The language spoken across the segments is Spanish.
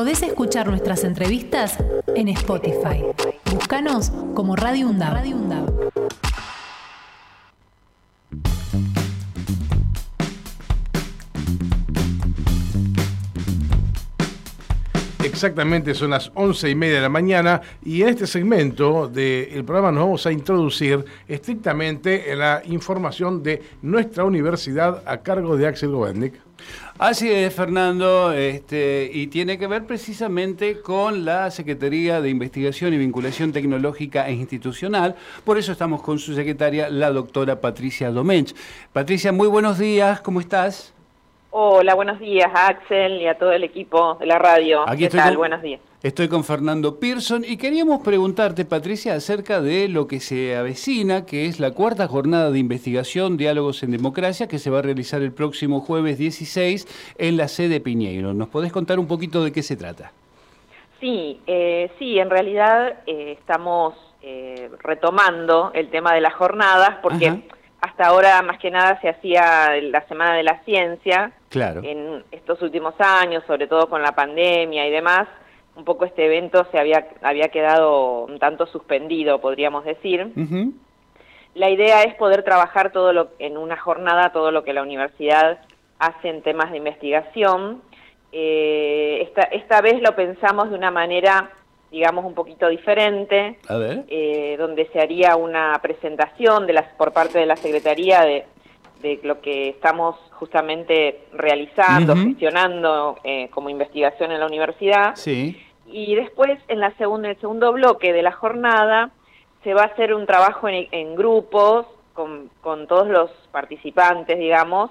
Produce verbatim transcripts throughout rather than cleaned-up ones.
Podés escuchar nuestras entrevistas en Spotify. Búscanos como Radio UNDAB. Radio UNDAB. Exactamente, son las once y media de la mañana y en este segmento del programa nos vamos a introducir estrictamente en la información de nuestra universidad a cargo de Axel Govendic. Así es, Fernando, este, y tiene que ver precisamente con la Secretaría de Investigación y Vinculación Tecnológica e Institucional. Por eso estamos con su secretaria, la doctora Patricia Domecq. Patricia, muy buenos días, ¿cómo estás? Hola, buenos días a Axel y a todo el equipo de la radio. Aquí ¿Qué estoy tal? Con, buenos días. Estoy con Fernando Pearson y queríamos preguntarte, Patricia, acerca de lo que se avecina, que es la cuarta jornada de investigación Diálogos en Democracia, que se va a realizar el próximo jueves dieciséis en la sede Piñeiro. ¿Nos podés contar un poquito de qué se trata? Sí, eh, sí, en realidad eh, estamos eh, retomando el tema de las jornadas, porque... Ajá. Hasta ahora, más que nada, se hacía la Semana de la Ciencia. Claro. En estos últimos años, sobre todo con la pandemia y demás, un poco este evento se había, había quedado un tanto suspendido, podríamos decir. Uh-huh. La idea es poder trabajar todo lo, en una jornada todo lo que la universidad hace en temas de investigación. Eh, esta, esta vez lo pensamos de una manera, digamos, un poquito diferente, a ver. Eh, donde se haría una presentación de las, por parte de la Secretaría de, de lo que estamos justamente realizando, uh-huh. gestionando eh, como investigación en la universidad. Sí. Y después, en la segunda, el segundo bloque de la jornada, se va a hacer un trabajo en, en grupos con, con todos los participantes, digamos.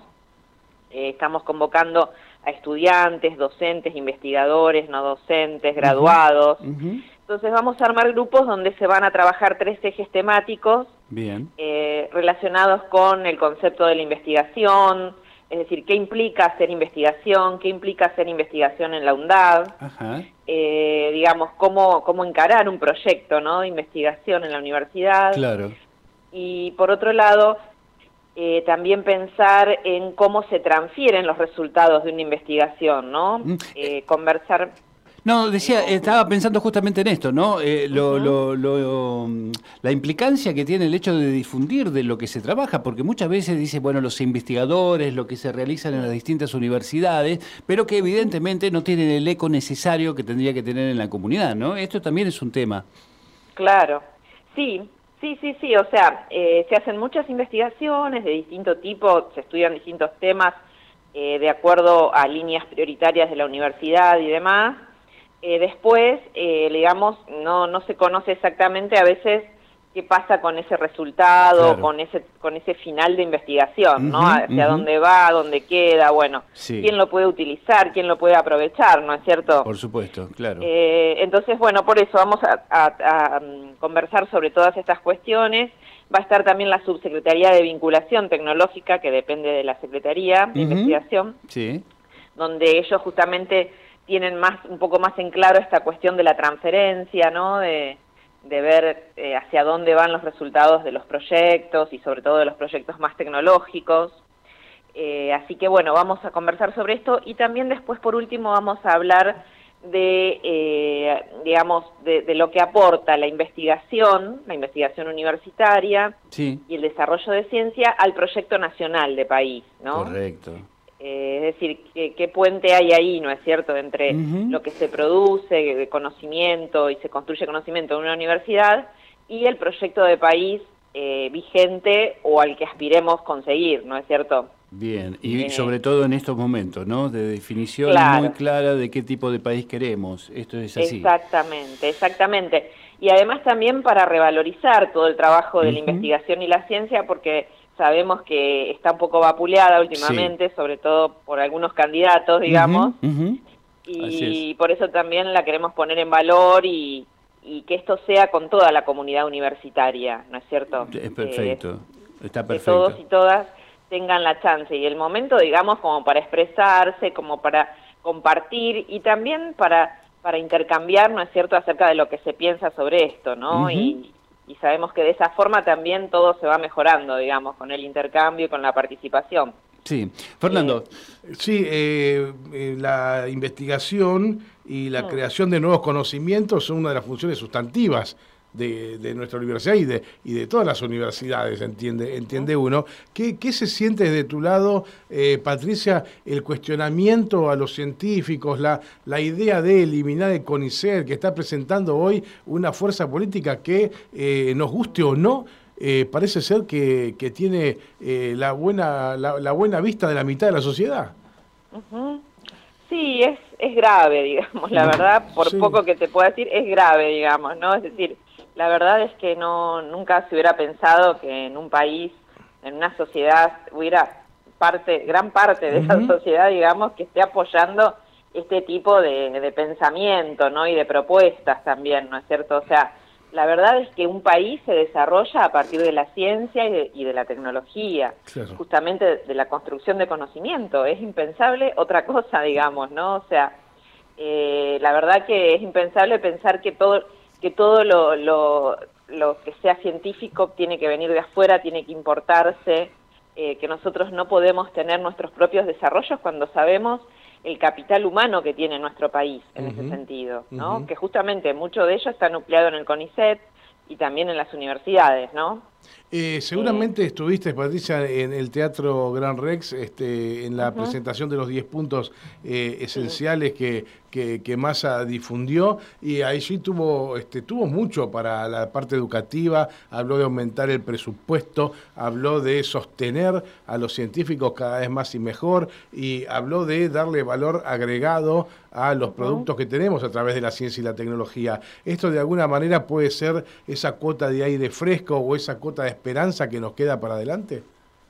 Eh, estamos convocando a estudiantes, docentes, investigadores, no docentes, graduados. Uh-huh. Entonces vamos a armar grupos donde se van a trabajar tres ejes temáticos. Bien. Eh, relacionados con el concepto de la investigación, es decir, qué implica hacer investigación, qué implica hacer investigación en la UNDAB, Ajá. Eh, digamos, cómo, cómo encarar un proyecto, ¿no?, de investigación en la universidad. Claro. Y por otro lado, Eh, también pensar en cómo se transfieren los resultados de una investigación, ¿no? Mm. Eh, conversar... No, decía, estaba pensando justamente en esto, ¿no? Eh, lo, uh-huh. lo, lo, la implicancia que tiene el hecho de difundir de lo que se trabaja, porque muchas veces dice, bueno, los investigadores, lo que se realizan en las distintas universidades, pero que evidentemente no tienen el eco necesario que tendría que tener en la comunidad, ¿no? Esto también es un tema. Claro, sí. Sí, sí, sí, o sea, eh, se hacen muchas investigaciones de distinto tipo, se estudian distintos temas eh, de acuerdo a líneas prioritarias de la universidad y demás. Eh, después, eh, digamos, no, no se conoce exactamente a veces qué pasa con ese resultado, claro. con ese con ese final de investigación, uh-huh, ¿no? Hacia uh-huh. dónde va, dónde queda, bueno, sí. quién lo puede utilizar, quién lo puede aprovechar, ¿no es cierto? Por supuesto, claro. Eh, entonces, bueno, por eso vamos a, a, a, a conversar sobre todas estas cuestiones. Va a estar también la Subsecretaría de Vinculación Tecnológica, que depende de la Secretaría de uh-huh. Investigación, sí. donde ellos justamente tienen más un poco más en claro esta cuestión de la transferencia, ¿no?, de... de ver eh, hacia dónde van los resultados de los proyectos y sobre todo de los proyectos más tecnológicos. Eh, así que bueno, vamos a conversar sobre esto y también después por último vamos a hablar de, eh, digamos, de, de lo que aporta la investigación, la investigación universitaria sí. y el desarrollo de ciencia al proyecto nacional de país, ¿no? Correcto. Eh, es decir, ¿qué, qué puente hay ahí, no es cierto?, entre uh-huh. lo que se produce de conocimiento y se construye conocimiento en una universidad y el proyecto de país eh, vigente o al que aspiremos conseguir, ¿no es cierto? Bien, y eh, sobre todo en estos momentos, ¿no?, de definición claro. muy clara de qué tipo de país queremos. Esto es así. Exactamente, exactamente. Y además también para revalorizar todo el trabajo de uh-huh. la investigación y la ciencia, porque... sabemos que está un poco vapuleada últimamente, sí. sobre todo por algunos candidatos, digamos, uh-huh, uh-huh. y por eso también la queremos poner en valor y, y que esto sea con toda la comunidad universitaria, ¿no es cierto? Es perfecto, eh, está perfecto. Que todos y todas tengan la chance y el momento, digamos, como para expresarse, como para compartir y también para, para intercambiar, ¿no es cierto?, acerca de lo que se piensa sobre esto, ¿no? Uh-huh. Y y sabemos que de esa forma también todo se va mejorando, digamos, con el intercambio y con la participación. Sí, Fernando. Eh, sí, eh, eh, la investigación y la mm. creación de nuevos conocimientos son una de las funciones sustantivas de, de nuestra universidad y de, y de todas las universidades, entiende, entiende uno. ¿Qué, qué se siente desde tu lado, eh, Patricia, el cuestionamiento a los científicos, la, la idea de eliminar el CONICET, que está presentando hoy una fuerza política que, eh, nos guste o no, eh, parece ser que, que tiene eh, la, buena, la, la buena vista de la mitad de la sociedad? Uh-huh. Sí, es, es grave, digamos, la verdad, por sí. poco que te pueda decir, es grave, digamos, ¿no? Es decir, la verdad es que no nunca se hubiera pensado que en un país, en una sociedad, hubiera parte, gran parte de uh-huh. esa sociedad, digamos, que esté apoyando este tipo de, de pensamiento, ¿no? Y de propuestas también, ¿no es cierto? O sea, la verdad es que un país se desarrolla a partir de la ciencia y de, y de la tecnología, claro. justamente de, de la construcción de conocimiento. Es impensable otra cosa, digamos, ¿no? O sea, eh, la verdad que es impensable pensar que todo... que todo lo, lo, lo que sea científico tiene que venir de afuera, tiene que importarse, eh, que nosotros no podemos tener nuestros propios desarrollos cuando sabemos el capital humano que tiene nuestro país en uh-huh. ese sentido, ¿no? Uh-huh. Que justamente mucho de ello está nucleado en el CONICET y también en las universidades, ¿no? Eh, seguramente eh, estuviste, Patricia, en el Teatro Gran Rex, este, en la uh-huh. presentación de los diez puntos eh, esenciales sí. que, que, que Massa difundió, y allí tuvo, este, tuvo mucho para la parte educativa, habló de aumentar el presupuesto, habló de sostener a los científicos cada vez más y mejor, y habló de darle valor agregado a los uh-huh. productos que tenemos a través de la ciencia y la tecnología. Esto de alguna manera puede ser esa cuota de aire fresco o esa cuota de esperanza que nos queda para adelante.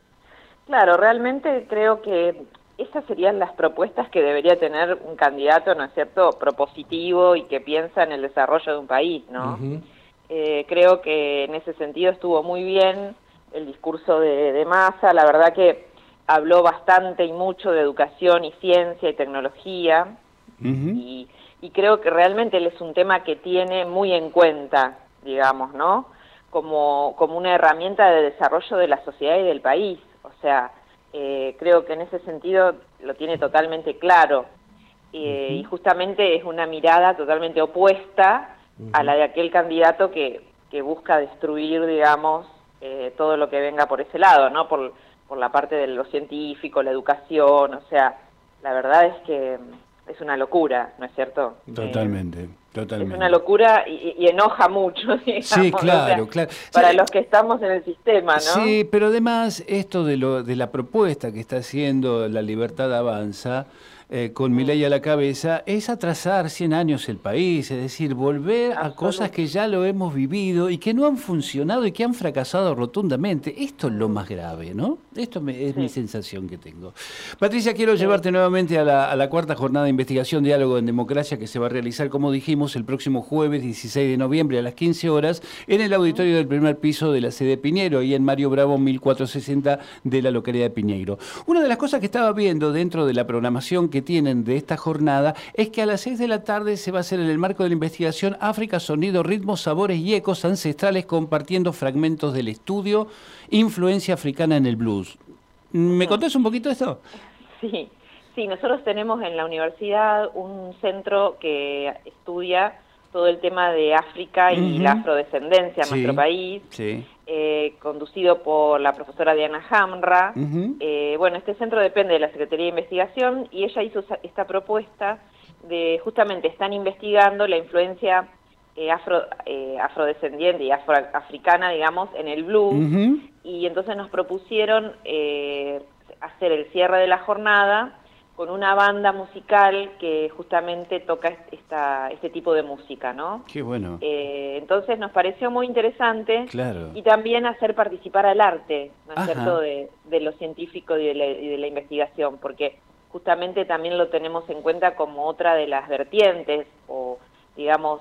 Claro, realmente creo que esas serían las propuestas que debería tener un candidato, ¿no es cierto?, propositivo y que piensa en el desarrollo de un país, ¿no? Uh-huh. Eh, creo que en ese sentido estuvo muy bien el discurso de, de Massa, la verdad que habló bastante y mucho de educación y ciencia y tecnología, uh-huh. y, y creo que realmente él es un tema que tiene muy en cuenta, digamos, ¿no?, como, como una herramienta de desarrollo de la sociedad y del país. O sea, eh, creo que en ese sentido lo tiene totalmente claro. Eh, uh-huh. Y justamente es una mirada totalmente opuesta uh-huh. a la de aquel candidato que, que busca destruir, digamos, eh, todo lo que venga por ese lado, ¿no? Por, por la parte de lo científico, la educación, o sea, la verdad es que es una locura, ¿no es cierto? Totalmente. Eh, Totalmente. Es una locura y, y enoja mucho, digamos, sí, claro, o sea, claro. Para sí, los que estamos en el sistema, ¿no? Sí, pero además esto de, lo, de la propuesta que está haciendo La Libertad Avanza, eh, con Milei a la cabeza, es atrasar cien años el país, es decir, volver a cosas que ya lo hemos vivido y que no han funcionado y que han fracasado rotundamente. Esto es lo más grave, ¿no? Esto me, es sí. mi sensación que tengo. Patricia, quiero sí. llevarte nuevamente a la, a la cuarta jornada de investigación Diálogo en Democracia, que se va a realizar, como dijimos, el próximo jueves dieciséis de noviembre a las quince horas en el auditorio del primer piso de la sede Piñeiro, y en Mario Bravo mil cuatrocientos sesenta de la localidad de Piñeiro. Una de las cosas que estaba viendo dentro de la programación que tienen de esta jornada es que a las seis de la tarde se va a hacer, en el marco de la investigación, África, sonido, ritmos, sabores y ecos ancestrales, compartiendo fragmentos del estudio Influencia africana en el blues. ¿Me contás un poquito de esto? Sí, sí, nosotros tenemos en la universidad un centro que estudia todo el tema de África y uh-huh. la afrodescendencia en sí, nuestro país, sí. eh, conducido por la profesora Diana Hamra. Uh-huh. Eh, bueno, este centro depende de la Secretaría de Investigación y ella hizo esta propuesta de, justamente, están investigando la influencia eh, afro, eh, afrodescendiente y afroafricana, digamos, en el blues, uh-huh. y entonces nos propusieron eh, hacer el cierre de la jornada con una banda musical que justamente toca esta, este tipo de música, ¿no? Qué bueno. Eh, entonces nos pareció muy interesante, claro. y también hacer participar al arte, ¿no es cierto?, de, de lo científico y de, la, y de la investigación, porque justamente también lo tenemos en cuenta como otra de las vertientes, o digamos,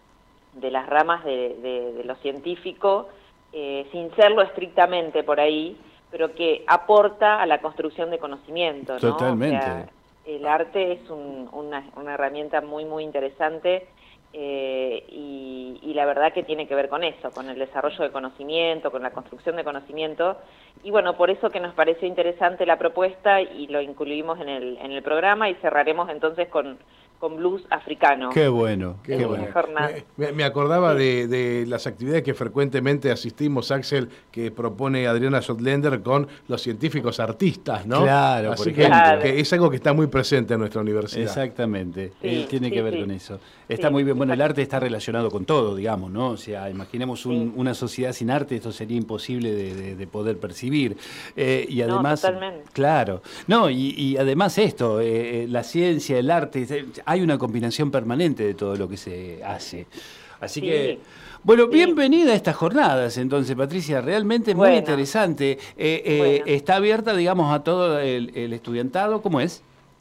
de las ramas de, de, de lo científico, eh, sin serlo estrictamente por ahí, pero que aporta a la construcción de conocimiento, ¿no? Totalmente. O sea, el arte es un, una, una herramienta muy, muy interesante eh, y, y la verdad que tiene que ver con eso, con el desarrollo de conocimiento, con la construcción de conocimiento, y bueno, por eso que nos pareció interesante la propuesta y lo incluimos en el, en el programa, y cerraremos entonces con... con blues africano. Qué bueno, qué, qué bueno. Me, me acordaba sí. de, de las actividades que frecuentemente asistimos, Axel, que propone Adriana Schottländer con los científicos artistas, ¿no? Claro, Así por que, claro. que es algo que está muy presente en nuestra universidad. Exactamente, sí, Él tiene sí, que ver sí. con eso. Está sí, muy bien, bueno, el exacto. arte está relacionado con todo, digamos, ¿no? O sea, imaginemos un, sí. una sociedad sin arte, esto sería imposible de, de, de poder percibir. Eh, y además, no, totalmente. Claro, no, y, y además esto, eh, la ciencia, el arte, hay una combinación permanente de todo lo que se hace. Así sí. que, bueno, sí. bienvenida a estas jornadas, entonces, Patricia, realmente muy bueno. interesante. Eh, eh, bueno. ¿Está abierta, digamos, a todo el, el estudiantado? ¿Cómo es?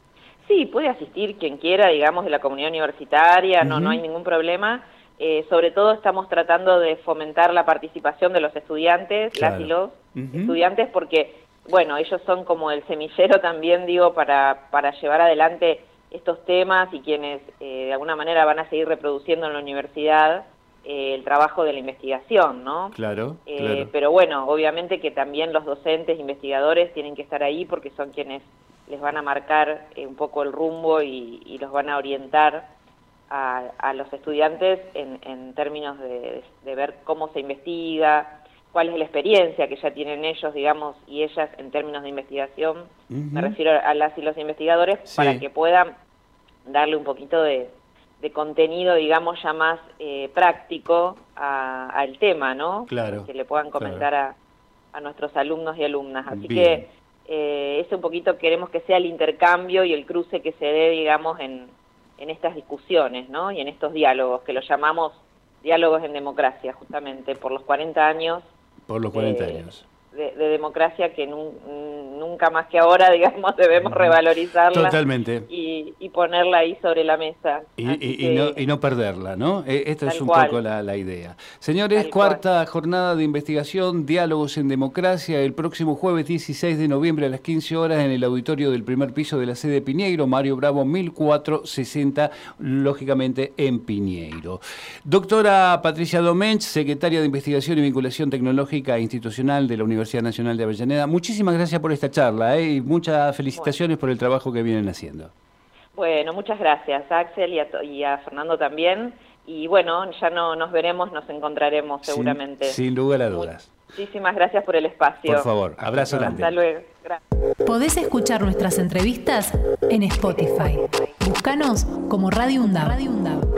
Sí, puede asistir quien quiera, digamos, de la comunidad universitaria, uh-huh. no, no hay ningún problema. Eh, sobre todo estamos tratando de fomentar la participación de los estudiantes, claro. las y los uh-huh. estudiantes, porque, bueno, ellos son como el semillero también, digo, para, para llevar adelante estos temas y quienes eh, de alguna manera van a seguir reproduciendo en la universidad eh, el trabajo de la investigación, ¿no? Claro, eh, claro. Pero bueno, obviamente que también los docentes, investigadores tienen que estar ahí porque son quienes les van a marcar eh, un poco el rumbo y, y los van a orientar a, a los estudiantes en, en términos de, de ver cómo se investiga, cuál es la experiencia que ya tienen ellos, digamos, y ellas en términos de investigación. Uh-huh. Me refiero a las y los investigadores, sí. para que puedan darle un poquito de, de contenido, digamos, ya más eh, práctico a, al tema, ¿no? Claro. Que le puedan comentar claro. a, a nuestros alumnos y alumnas. Así Bien. que eh, ese un poquito queremos que sea el intercambio y el cruce que se dé, digamos, en, en estas discusiones, ¿no? Y en estos diálogos, que los llamamos diálogos en democracia, justamente por los cuarenta años. Por los cuarenta de, años. De, de democracia que nun, nunca más que ahora, digamos, debemos revalorizarla. Totalmente. Y, y ponerla ahí sobre la mesa. Y, y, que, y, no, y no perderla, ¿no? Esta es un cual. poco la, la idea. Señores, tal cuarta cual. jornada de investigación, Diálogos en Democracia, el próximo jueves dieciséis de noviembre a las quince horas en el auditorio del primer piso de la sede Piñeiro, Mario Bravo mil cuatrocientos sesenta, lógicamente en Piñeiro. Doctora Patricia Domecq, secretaria de Investigación y Vinculación Tecnológica e Institucional de la Universidad Nacional de Avellaneda, muchísimas gracias por esta charla ¿eh? y muchas felicitaciones bueno. por el trabajo que vienen haciendo. Bueno, muchas gracias, Axel, y a, y a Fernando también. Y bueno, ya no nos veremos, nos encontraremos seguramente. Sin, sin lugar a dudas. Muchísimas gracias por el espacio. Por favor, abrazo grande. Hasta luego. Gracias. Podés escuchar nuestras entrevistas en Spotify. Búscanos como Radio UNDAB. Radio UNDAB.